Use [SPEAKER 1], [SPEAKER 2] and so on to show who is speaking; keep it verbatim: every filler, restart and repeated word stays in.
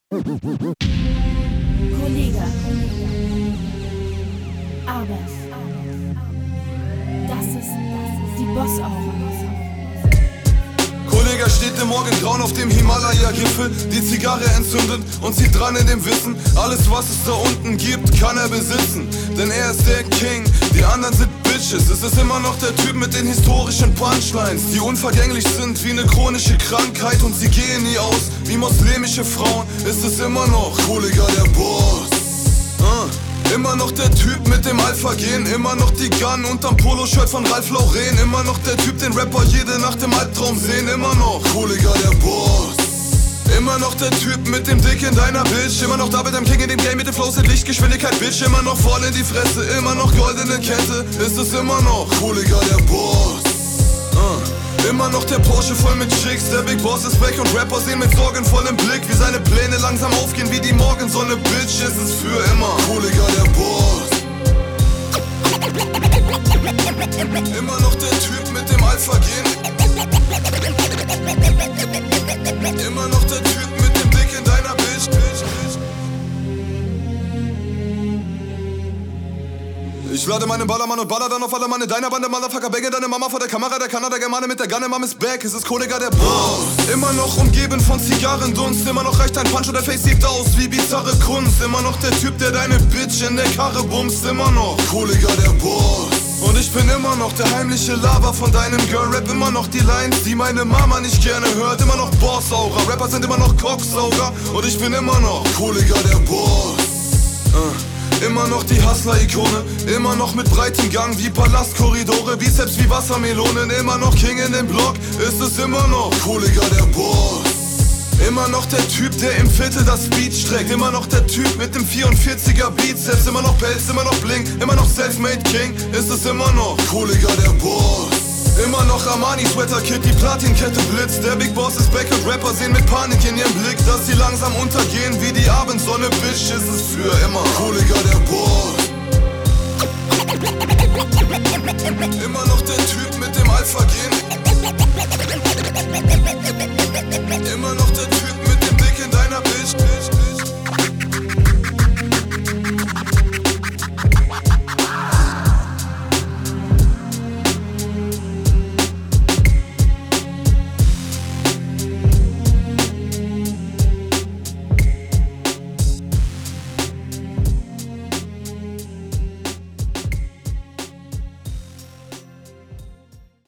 [SPEAKER 1] Kollege, aber das ist die Boss-Aura.
[SPEAKER 2] Kollege steht im Morgengrauen auf dem Himalaya-Gipfel, die Zigarre entzündet und zieht dran in dem Wissen, alles was es da unten gibt, kann er besitzen, denn er ist der King, die anderen sind Bitches. Es ist immer noch der Typ mit den historischen Punchlines, die unvergänglich sind wie eine chronische Krankheit und sie gehen nie aus, wie muslimische Frauen, ist es immer noch Kollege der Boss. uh. Immer noch der Typ mit dem Alpha-Gen, immer noch die Gun unterm Poloshirt von Ralph Lauren, immer noch der Typ, den Rapper jede Nacht im Albtraum sehen, immer noch Kollege der Boss. Immer noch der Typ mit dem Dick in deiner Bitch, immer noch David am King in dem Game mit dem Flows in Lichtgeschwindigkeit, Bitch, immer noch voll in die Fresse, immer noch goldene Kette, ist es immer noch Kollege der Boss. uh. Immer noch der Porsche voll mit Chicks, der Big Boss ist weg und Rapper sehen mit sorgenvollem Blick, wie seine Pläne langsam aufgehen wie die Morgensonne, Bitch, ist es für immer Kollege der Boss. Immer noch der Typ mit dem Alpha-Gen, immer noch der Typ mit dem Dick in deiner Bitch, Bitch, Bitch. Ich lade meinen Ballermann und baller dann auf alle Mann deiner Bande, Motherfucker, bänge deine Mama vor der Kamera, der Kanada Germane mit der Gunne, Mom ist back, es ist Kollege der Boss. Immer noch umgeben von Zigarrendunst, immer noch reicht ein Punch und der Face sieht aus wie bizarre Kunst, immer noch der Typ, der deine Bitch in der Karre bumst, immer noch Kollege der Boss. Und ich bin immer noch der heimliche Lava von deinem Girl-Rap, immer noch die Lines, die meine Mama nicht gerne hört, immer noch Boss-Aura, Rapper sind immer noch Cocksauger und ich bin immer noch Kollege der Boss. uh. Immer noch die Hustler-Ikone, immer noch mit breitem Gang wie Palastkorridore, Bizeps wie Wassermelonen, immer noch King in dem Block, ist es immer noch Kollege der Boss. Immer noch der Typ, der im Viertel das Beat streckt, immer noch der Typ mit dem vierundvierziger Bizeps, immer noch Pelz, immer noch Bling, immer noch Selfmade King, ist es immer noch Kollege der Boss. Immer noch Armani Sweater Kid, die Platinkette blitzt, der Big Boss ist back und Rapper sehen mit Panik in ihrem Blick, dass sie langsam untergehen wie die Abendsonne, Bitch, ist es für immer Kollege der Boss. Immer noch der Typ mit dem Alpha-Gen,